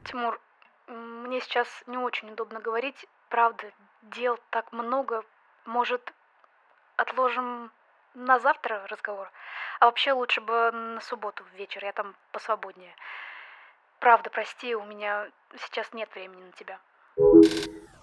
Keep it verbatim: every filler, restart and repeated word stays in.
Тимур, м, мне сейчас не очень удобно говорить. Правда, дел так много. Может, отложим на завтра разговор? А вообще лучше бы на субботу в вечер, я там посвободнее. Правда, прости, у меня сейчас нет времени на тебя.